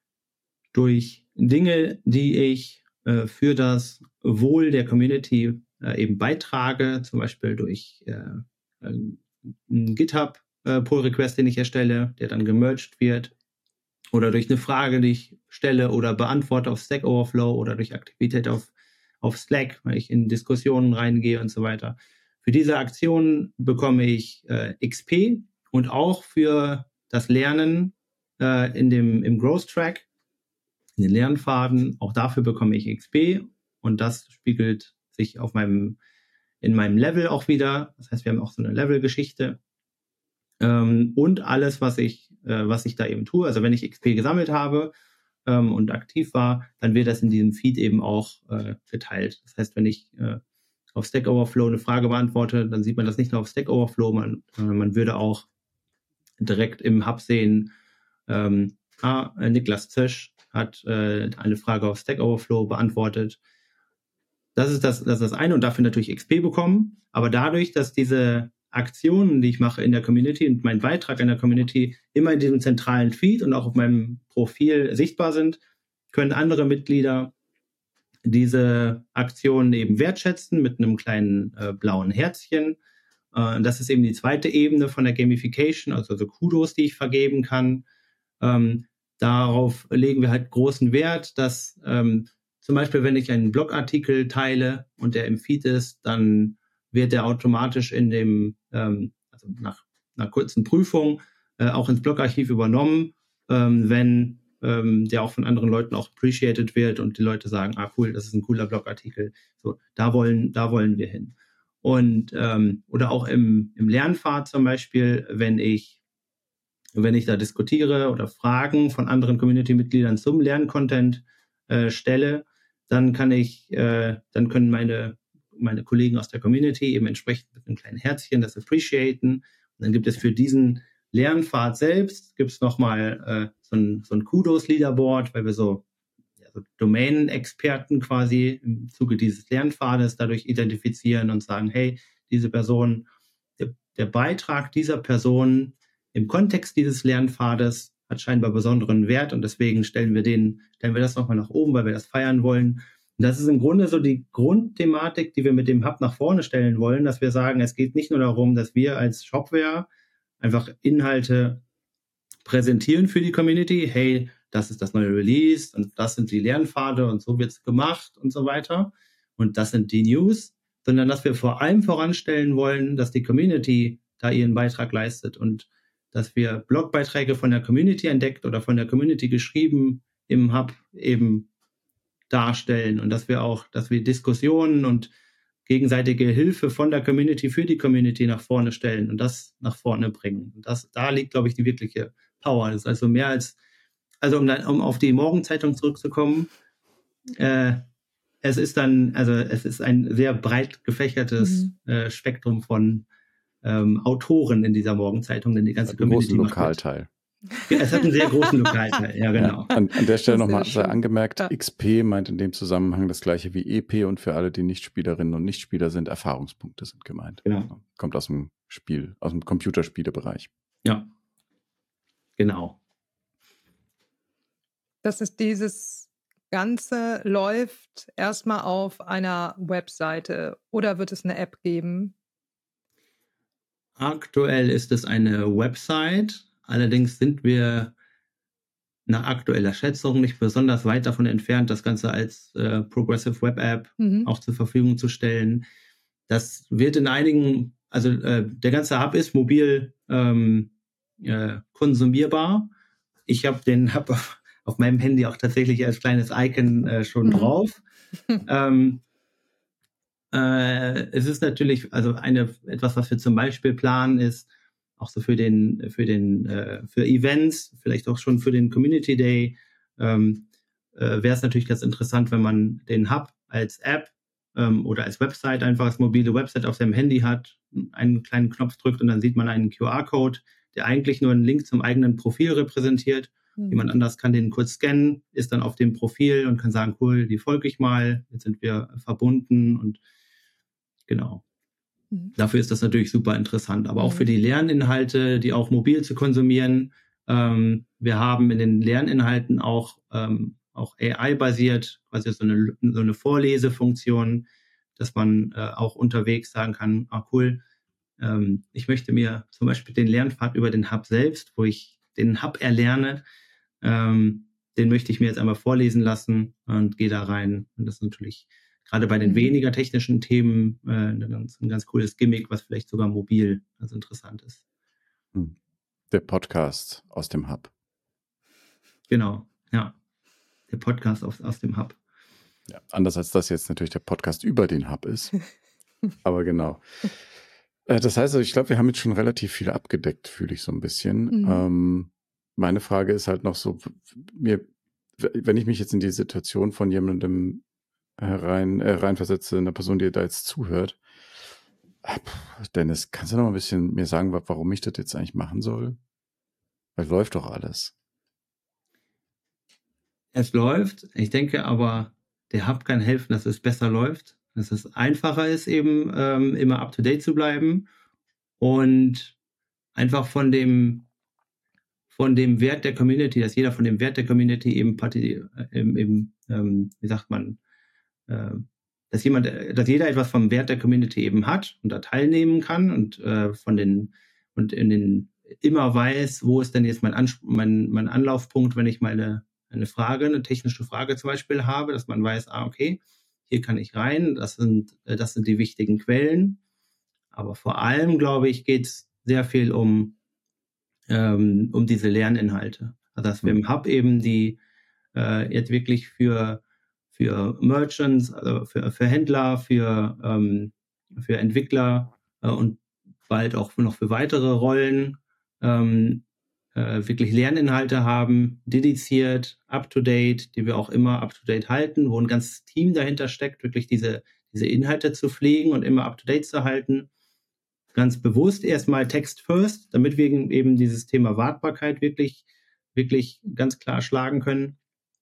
Speaker 3: durch Dinge, die ich äh, für das Wohl der Community äh, eben beitrage, zum Beispiel durch äh, einen GitHub äh, Pull Request, den ich erstelle, der dann gemerged wird, oder durch eine Frage, die ich stelle oder beantworte auf Stack Overflow oder durch Aktivität auf, auf Slack, weil ich in Diskussionen reingehe und so weiter. Für diese Aktionen bekomme ich äh, X P und auch für das Lernen äh, in dem, im Growth Track, in den Lernpfaden, auch dafür bekomme ich X P und das spiegelt sich auf meinem, in meinem Level auch wieder. Das heißt, wir haben auch so eine Level-Geschichte. Ähm, und alles, was ich, äh, was ich da eben tue, also wenn ich X P gesammelt habe ähm, und aktiv war, dann wird das in diesem Feed eben auch äh, geteilt. Das heißt, wenn ich äh, auf Stack Overflow eine Frage beantworte, dann sieht man das nicht nur auf Stack Overflow, man, äh, man würde auch direkt im Hub sehen, ähm, ah, Niklas Zösch hat äh, eine Frage auf Stack Overflow beantwortet. Das ist das, das ist das eine und dafür natürlich X P bekommen. Aber dadurch, dass diese Aktionen, die ich mache in der Community und mein Beitrag in der Community immer in diesem zentralen Feed und auch auf meinem Profil sichtbar sind, können andere Mitglieder diese Aktionen eben wertschätzen mit einem kleinen äh, blauen Herzchen. Äh, das ist eben die zweite Ebene von der Gamification, also so Kudos, die ich vergeben kann. Ähm, darauf legen wir halt großen Wert, dass ähm, zum Beispiel, wenn ich einen Blogartikel teile und der im Feed ist, dann wird der automatisch in dem, ähm, also nach einer kurzen Prüfung, äh, auch ins Blogarchiv übernommen, ähm, wenn ähm, der auch von anderen Leuten auch appreciated wird und die Leute sagen, ah cool, das ist ein cooler Blogartikel. So, da wollen, da wollen wir hin. Und ähm, oder auch im, im Lernpfad zum Beispiel, wenn ich wenn ich da diskutiere oder Fragen von anderen Community-Mitgliedern zum Lerncontent äh, stelle, dann kann ich, äh, dann können meine, meine Kollegen aus der Community eben entsprechend mit einem kleinen Herzchen das appreciaten. Und dann gibt es für diesen Lernpfad selbst, gibt es nochmal äh, so ein, so ein Kudos-Leaderboard, weil wir so, ja, so Domain-Experten quasi im Zuge dieses Lernpfades dadurch identifizieren und sagen, hey, diese Person, der, der Beitrag dieser Person im Kontext dieses Lernpfades hat scheinbar besonderen Wert und deswegen stellen wir den, stellen wir das nochmal nach oben, weil wir das feiern wollen. Und das ist im Grunde so die Grundthematik, die wir mit dem Hub nach vorne stellen wollen, dass wir sagen, es geht nicht nur darum, dass wir als Shopware einfach Inhalte präsentieren für die Community. Hey, das ist das neue Release und das sind die Lernpfade und so wird es gemacht und so weiter. Und das sind die News, sondern dass wir vor allem voranstellen wollen, dass die Community da ihren Beitrag leistet und dass wir Blogbeiträge von der Community entdeckt oder von der Community geschrieben im Hub eben darstellen und dass wir auch, dass wir Diskussionen und gegenseitige Hilfe von der Community für die Community nach vorne stellen und das nach vorne bringen. Und das, da liegt, glaube ich, die wirkliche Power. Das ist also mehr als, also um, dann, um auf die Morgenzeitung zurückzukommen, äh, es ist dann, also es ist ein sehr breit gefächertes mhm. äh, Spektrum von Ähm, Autoren in dieser Morgenzeitung, denn die ganze Community
Speaker 1: macht Lokalteil.
Speaker 3: Ja, es hat einen sehr großen Lokalteil, ja genau.
Speaker 1: Ja, an, an der Stelle nochmal angemerkt, ja. X P meint in dem Zusammenhang das gleiche wie E P und für alle, die Nicht-Spielerinnen und Nicht-Spieler sind, Erfahrungspunkte sind gemeint.
Speaker 3: Genau.
Speaker 1: Kommt aus dem Spiel, aus dem Computerspielebereich.
Speaker 3: Ja, genau.
Speaker 2: Das ist dieses Ganze läuft erstmal auf einer Webseite oder wird es eine App geben?
Speaker 3: Aktuell ist es eine Website, allerdings sind wir nach aktueller Schätzung nicht besonders weit davon entfernt, das Ganze als äh, Progressive Web App mhm. auch zur Verfügung zu stellen. Das wird in einigen, also äh, der ganze Hub ist mobil ähm, äh, konsumierbar. Ich habe den Hub auf, auf meinem Handy auch tatsächlich als kleines Icon äh, schon mhm. drauf. ähm, äh, es ist natürlich, also eine etwas, was wir zum Beispiel planen, ist auch so für den, für den, äh, für Events, vielleicht auch schon für den Community Day, ähm, äh, wäre es natürlich ganz interessant, wenn man den Hub als App ähm, oder als Website, einfach als mobile Website auf seinem Handy hat, einen kleinen Knopf drückt und dann sieht man einen Q R-Code, der eigentlich nur einen Link zum eigenen Profil repräsentiert. Mhm. Jemand anders kann den kurz scannen, ist dann auf dem Profil und kann sagen, cool, die folge ich mal, jetzt sind wir verbunden und genau. Mhm. Dafür ist das natürlich super interessant, aber mhm. auch für die Lerninhalte, die auch mobil zu konsumieren. Ähm, wir haben in den Lerninhalten auch, ähm, auch A I-basiert, quasi so eine, so eine Vorlesefunktion, dass man äh, auch unterwegs sagen kann, ah cool, ähm, ich möchte mir zum Beispiel den Lernpfad über den Hub selbst, wo ich den Hub erlerne, ähm, den möchte ich mir jetzt einmal vorlesen lassen und gehe da rein. Und das ist natürlich gerade bei den mhm. weniger technischen Themen äh, ein, ganz, ein ganz cooles Gimmick, was vielleicht sogar mobil ganz interessant ist.
Speaker 1: Der Podcast aus dem Hub.
Speaker 3: Genau, ja. Der Podcast aus, aus dem Hub.
Speaker 1: Ja, anders als das jetzt natürlich der Podcast über den Hub ist. Aber genau. Äh, das heißt, also, ich glaube, wir haben jetzt schon relativ viel abgedeckt, fühle ich so ein bisschen. Mhm. Ähm, meine Frage ist halt noch so, mir, wenn ich mich jetzt in die Situation von jemandem rein, äh, reinversetze, einer Person, die da jetzt zuhört, Dennis, kannst du noch mal ein bisschen mir sagen, warum ich das jetzt eigentlich machen soll? Weil läuft doch alles.
Speaker 3: Es läuft. Ich denke aber, der Hub kann helfen, dass es besser läuft, dass es einfacher ist, eben ähm, immer up-to-date zu bleiben und einfach von dem von dem Wert der Community, dass jeder von dem Wert der Community eben, parti- äh, eben ähm, wie sagt man, äh, dass jemand, dass jeder etwas vom Wert der Community eben hat und da teilnehmen kann und äh, von den und in den immer weiß, wo ist denn jetzt mein, Ansp- mein, mein Anlaufpunkt, wenn ich meine eine Frage, eine technische Frage zum Beispiel habe, dass man weiß, ah, okay, hier kann ich rein, das sind, das sind die wichtigen Quellen. Aber vor allem, glaube ich, geht es sehr viel um, ähm, um diese Lerninhalte. Also, dass wir im Hub eben die äh, jetzt wirklich für, für Merchants, also für, für Händler, für, ähm, für Entwickler äh, und bald auch noch für weitere Rollen ähm, Äh, wirklich Lerninhalte haben, dediziert, up-to-date, die wir auch immer up-to-date halten, wo ein ganzes Team dahinter steckt, wirklich diese, diese Inhalte zu pflegen und immer up-to-date zu halten. Ganz bewusst erstmal Text first, damit wir eben dieses Thema Wartbarkeit wirklich, wirklich ganz klar schlagen können.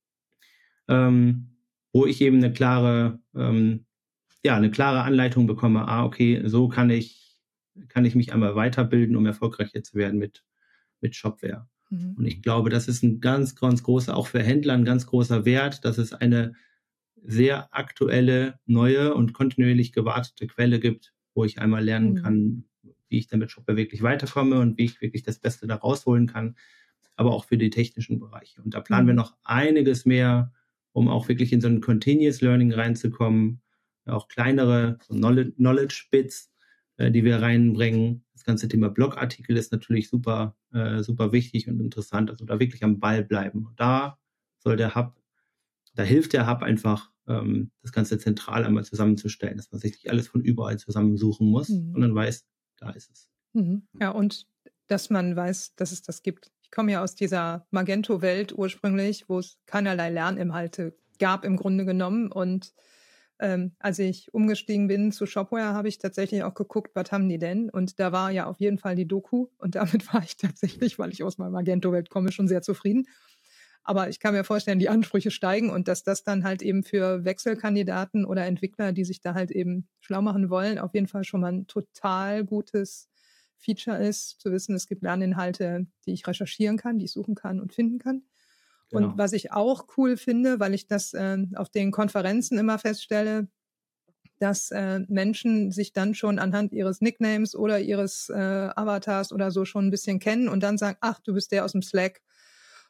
Speaker 3: Ähm, wo ich eben eine klare, ähm, ja, eine klare Anleitung bekomme, ah, okay, so kann ich, kann ich mich einmal weiterbilden, um erfolgreicher zu werden mit mit Shopware. Mhm. Und ich glaube, das ist ein ganz, ganz großer, auch für Händler ein ganz großer Wert, dass es eine sehr aktuelle, neue und kontinuierlich gewartete Quelle gibt, wo ich einmal lernen mhm. kann, wie ich dann mit Shopware wirklich weiterkomme und wie ich wirklich das Beste da rausholen kann, aber auch für die technischen Bereiche. Und da planen mhm. wir noch einiges mehr, um auch wirklich in so ein Continuous Learning reinzukommen, auch kleinere so Knowledge-Bits, äh, die wir reinbringen. Das ganze Thema Blogartikel ist natürlich super, äh, super wichtig und interessant. Also da wirklich am Ball bleiben. Und da soll der Hub, da hilft der Hub einfach, ähm, das Ganze zentral einmal zusammenzustellen, dass man sich nicht alles von überall zusammensuchen muss, mhm. sondern weiß, da ist es.
Speaker 2: Mhm. Ja, und dass man weiß, dass es das gibt. Ich komme ja aus dieser Magento-Welt ursprünglich, wo es keinerlei Lerninhalte gab im Grunde genommen. Und Ähm, als ich umgestiegen bin zu Shopware, habe ich tatsächlich auch geguckt, was haben die denn? Und da war ja auf jeden Fall die Doku. Und damit war ich tatsächlich, weil ich aus meiner Magento-Welt komme, schon sehr zufrieden. Aber ich kann mir vorstellen, die Ansprüche steigen und dass das dann halt eben für Wechselkandidaten oder Entwickler, die sich da halt eben schlau machen wollen, auf jeden Fall schon mal ein total gutes Feature ist, zu wissen, es gibt Lerninhalte, die ich recherchieren kann, die ich suchen kann und finden kann. Genau. Und was ich auch cool finde, weil ich das äh, auf den Konferenzen immer feststelle, dass äh, Menschen sich dann schon anhand ihres Nicknames oder ihres äh, Avatars oder so schon ein bisschen kennen und dann sagen, ach, du bist der aus dem Slack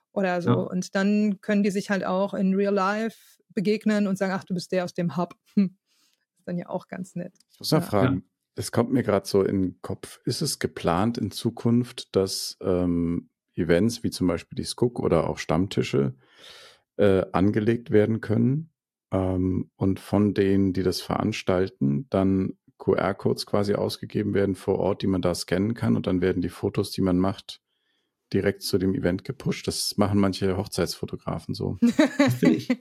Speaker 2: oder so. Ja. Und dann können die sich halt auch in Real Life begegnen und sagen, ach, du bist der aus dem Hub. Hm. Das ist dann ja auch ganz nett.
Speaker 1: Ich muss mal
Speaker 2: ja.
Speaker 1: fragen,
Speaker 3: Ja.
Speaker 1: es kommt mir gerade so in den Kopf, ist es geplant in Zukunft, dass ähm, Events wie zum Beispiel die Skook oder auch Stammtische äh, angelegt werden können ähm, und von denen, die das veranstalten, dann Q R-Codes quasi ausgegeben werden vor Ort, die man da scannen kann und dann werden die Fotos, die man macht, direkt zu dem Event gepusht. Das machen manche Hochzeitsfotografen so.
Speaker 3: Das finde ich.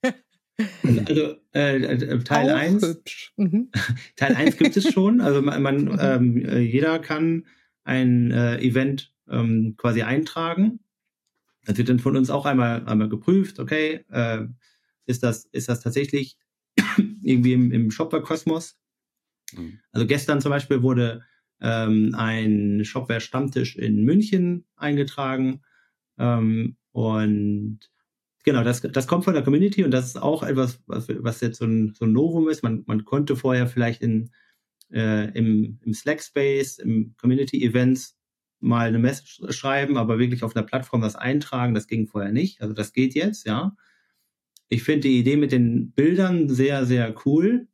Speaker 3: Also äh, Teil eins mhm. Teil eins gibt es schon. Also man, man mhm. ähm, jeder kann ein äh, Event ähm, quasi eintragen. Das wird dann von uns auch einmal, einmal geprüft. Okay, äh, ist das, ist das tatsächlich irgendwie im, im Shopware-Kosmos? Mhm. Also gestern zum Beispiel wurde ähm, ein Shopware-Stammtisch in München eingetragen ähm, und genau, das, das kommt von der Community und das ist auch etwas, was, was jetzt so ein, so ein Novum ist. Man, man konnte vorher vielleicht in, äh, im, im Slack-Space, im Community-Events mal eine Message schreiben, aber wirklich auf einer Plattform das eintragen, das ging vorher nicht. Also das geht jetzt, ja. Ich finde die Idee mit den Bildern sehr, sehr cool.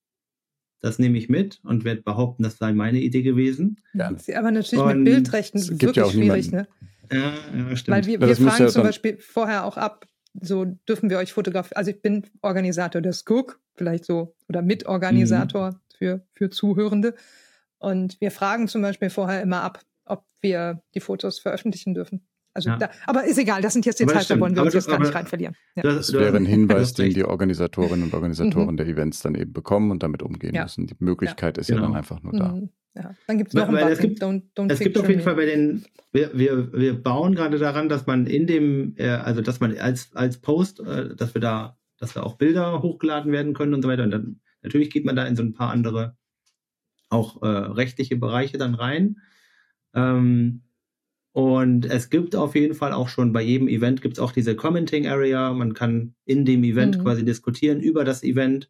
Speaker 3: Das nehme ich mit und werde behaupten, das sei meine Idee gewesen.
Speaker 2: Ja. Aber natürlich und mit Bildrechten wirklich ja schwierig, ne?
Speaker 3: Ja, ja, stimmt.
Speaker 2: Weil wir, wir fragen ja zum Beispiel vorher auch ab, so dürfen wir euch fotografieren. Also ich bin Organisator des Skook, vielleicht so, oder Mitorganisator mhm. für, für Zuhörende. Und wir fragen zum Beispiel vorher immer ab, ob wir die Fotos veröffentlichen dürfen. Also ja. da, aber ist egal, das sind jetzt Details, da wollen wir aber uns du, jetzt gar nicht rein verlieren. Ja.
Speaker 1: Das, das wäre ein Hinweis, den die Organisatorinnen und Organisatoren mhm. der Events dann eben bekommen und damit umgehen ja. müssen. Die Möglichkeit ja. ist genau. ja dann einfach nur da.
Speaker 2: Mhm. Ja. Dann gibt's noch weil, einen Button,
Speaker 3: es gibt, don't, don't es gibt auf jeden me. Fall bei den, wir, wir, wir bauen gerade daran, dass man in dem, äh, also dass man als, als Post, äh, dass wir da, dass da auch Bilder hochgeladen werden können und so weiter. Und dann natürlich geht man da in so ein paar andere, auch äh, rechtliche Bereiche dann rein. Ähm, Und es gibt auf jeden Fall auch schon bei jedem Event gibt es auch diese Commenting Area. Man kann in dem Event mhm. quasi diskutieren über das Event.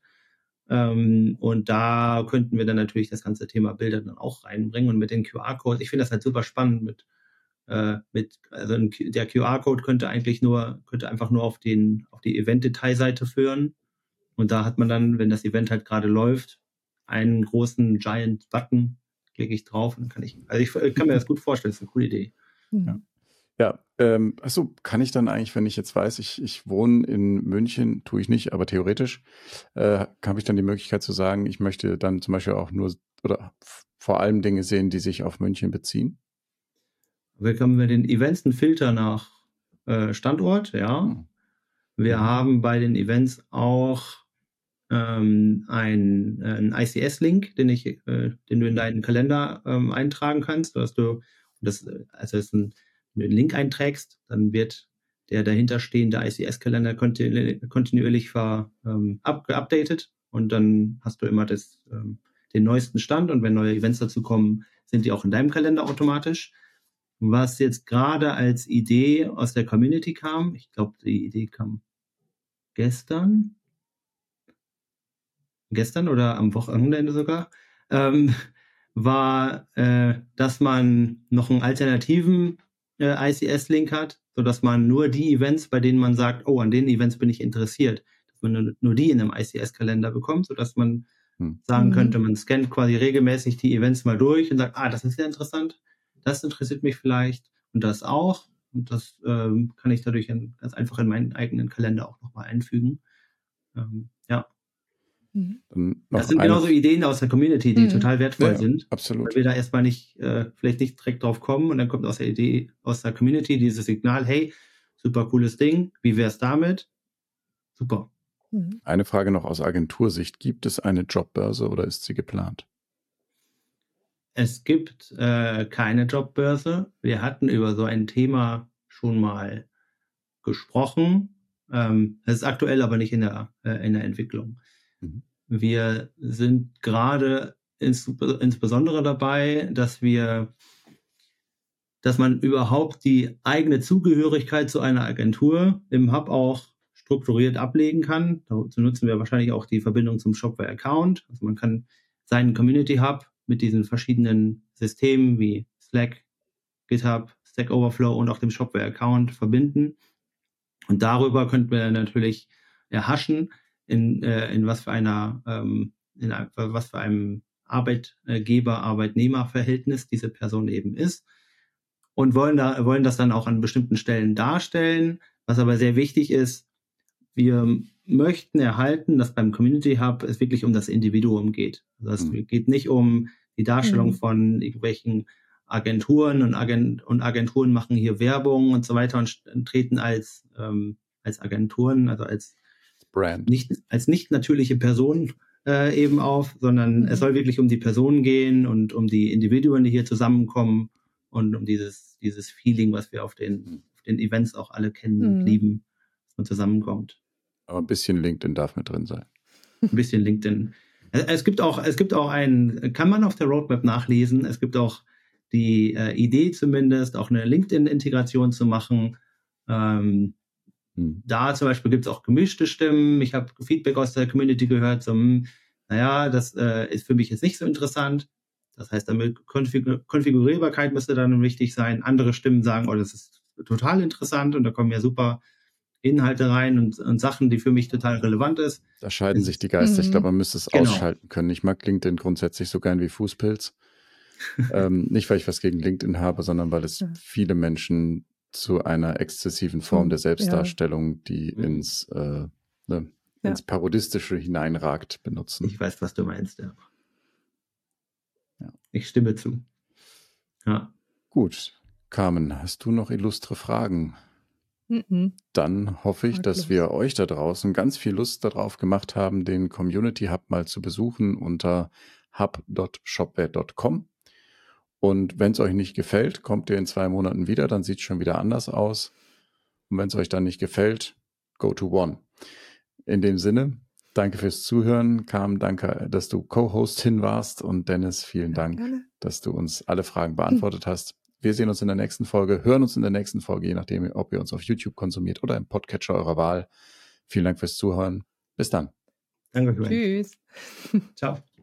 Speaker 3: Ähm, und da könnten wir dann natürlich das ganze Thema Bilder dann auch reinbringen. Und mit den Q R-Codes, ich finde das halt super spannend mit, äh, mit also ein, der Q R-Code könnte eigentlich nur, könnte einfach nur auf den, auf die Event-Detailseite führen. Und da hat man dann, wenn das Event halt gerade läuft, einen großen Giant Button, klicke ich drauf und dann kann ich, also ich, ich kann mir das gut vorstellen, das ist eine coole Idee.
Speaker 1: Ja, ja ähm, achso, kann ich dann eigentlich, wenn ich jetzt weiß, ich, ich wohne in München, tue ich nicht, aber theoretisch äh, habe ich dann die Möglichkeit zu sagen, ich möchte dann zum Beispiel auch nur oder f- vor allem Dinge sehen, die sich auf München beziehen?
Speaker 3: Wir haben bei den Events einen Filter nach äh, Standort, ja. Hm. Wir hm. haben bei den Events auch ähm, einen, äh, einen I C S-Link, den ich, äh, den du in deinen Kalender ähm, eintragen kannst, dass du das, also das ein, wenn du den Link einträgst, dann wird der dahinterstehende I C S-Kalender kontinu- kontinuierlich ver, ähm, up, geupdatet und dann hast du immer das, ähm, den neuesten Stand und wenn neue Events dazu kommen, sind die auch in deinem Kalender automatisch. Was jetzt gerade als Idee aus der Community kam, ich glaube, die Idee kam gestern, gestern oder am Wochenende sogar, ähm, war, äh, dass man noch einen alternativen äh, I C S-Link hat, sodass man nur die Events, bei denen man sagt, oh, an den Events bin ich interessiert, dass man nur, nur die in einem I C S-Kalender bekommt, sodass man hm. sagen könnte, man scannt quasi regelmäßig die Events mal durch und sagt, ah, das ist sehr interessant, das interessiert mich vielleicht und das auch. Und das ähm, kann ich dadurch in, ganz einfach in meinen eigenen Kalender auch nochmal einfügen. Ähm, ja. Das sind genauso Ideen aus der Community, die mhm. total wertvoll ja, sind.
Speaker 1: Absolut.
Speaker 3: Weil wir da erstmal nicht, äh, vielleicht nicht direkt drauf kommen und dann kommt aus der Idee, aus der Community dieses Signal, hey, super cooles Ding, wie wär's damit? Super.
Speaker 1: Mhm. Eine Frage noch aus Agentursicht. Gibt es eine Jobbörse oder ist sie geplant?
Speaker 3: Es gibt äh, keine Jobbörse. Wir hatten über so ein Thema schon mal gesprochen. Ähm, das ist aktuell aber nicht in der, äh, in der Entwicklung. Mhm. Wir sind gerade ins, insbesondere dabei, dass wir, dass man überhaupt die eigene Zugehörigkeit zu einer Agentur im Hub auch strukturiert ablegen kann. Dazu nutzen wir wahrscheinlich auch die Verbindung zum Shopware-Account. Also man kann seinen Community Hub mit diesen verschiedenen Systemen wie Slack, GitHub, Stack Overflow und auch dem Shopware-Account verbinden. Und darüber könnten wir natürlich erhaschen, in, äh, in was für einer, ähm, in ein, was für einem Arbeitgeber-Arbeitnehmer-Verhältnis diese Person eben ist. Und wollen, da, wollen das dann auch an bestimmten Stellen darstellen. Was aber sehr wichtig ist, wir möchten erhalten, dass beim Community Hub es wirklich um das Individuum geht. Also es mhm. geht nicht um die Darstellung mhm. von irgendwelchen Agenturen und, Agent, und Agenturen machen hier Werbung und so weiter und treten als, ähm, als Agenturen, also als
Speaker 1: Brand.
Speaker 3: Nicht, als nicht natürliche Personen äh, eben auf, sondern mhm. es soll wirklich um die Personen gehen und um die Individuen, die hier zusammenkommen und um dieses, dieses Feeling, was wir auf den, auf den Events auch alle kennen und mhm. lieben, dass man zusammenkommt.
Speaker 1: Aber ein bisschen LinkedIn darf mit drin sein.
Speaker 3: Ein bisschen LinkedIn. Es gibt auch, es gibt auch einen, kann man auf der Roadmap nachlesen, es gibt auch die äh, Idee zumindest, auch eine LinkedIn-Integration zu machen. Ähm, hm. Da zum Beispiel gibt es auch gemischte Stimmen. Ich habe Feedback aus der Community gehört, so, hm, naja, das äh, ist für mich jetzt nicht so interessant. Das heißt, damit Konfigur- Konfigurierbarkeit müsste dann wichtig sein. Andere Stimmen sagen, oh, das ist total interessant und da kommen ja super Inhalte rein und, und Sachen, die für mich total relevant ist.
Speaker 1: Da scheiden sich die Geister. Ich glaube, man müsste es genau. ausschalten können. Ich mag LinkedIn grundsätzlich so gern wie Fußpilz. ähm, nicht, weil ich was gegen LinkedIn habe, sondern weil es ja. viele Menschen zu einer exzessiven Form der Selbstdarstellung, die ja. ins, äh, ne, ja. ins Parodistische hineinragt, benutzen.
Speaker 3: Ich weiß, was du meinst, ja.
Speaker 1: ja.
Speaker 3: Ich stimme zu. Ja.
Speaker 1: Gut. Carmen, hast du noch illustre Fragen?
Speaker 2: Mhm.
Speaker 1: Dann hoffe ich, dass wir euch da draußen ganz viel Lust darauf gemacht haben, den Community Hub mal zu besuchen unter hub punkt shopware punkt com. Und wenn es euch nicht gefällt, kommt ihr in zwei Monaten wieder, dann sieht es schon wieder anders aus. Und wenn es euch dann nicht gefällt, go to one. In dem Sinne, danke fürs Zuhören. Carmen, danke, dass du Co-Hostin warst. Und Dennis, vielen Dank, ja, dass du uns alle Fragen beantwortet hm. hast. Wir sehen uns in der nächsten Folge, hören uns in der nächsten Folge, je nachdem, ob ihr uns auf YouTube konsumiert oder im Podcatcher eurer Wahl. Vielen Dank fürs Zuhören. Bis dann.
Speaker 3: Danke.
Speaker 2: Tschüss.
Speaker 3: Ciao.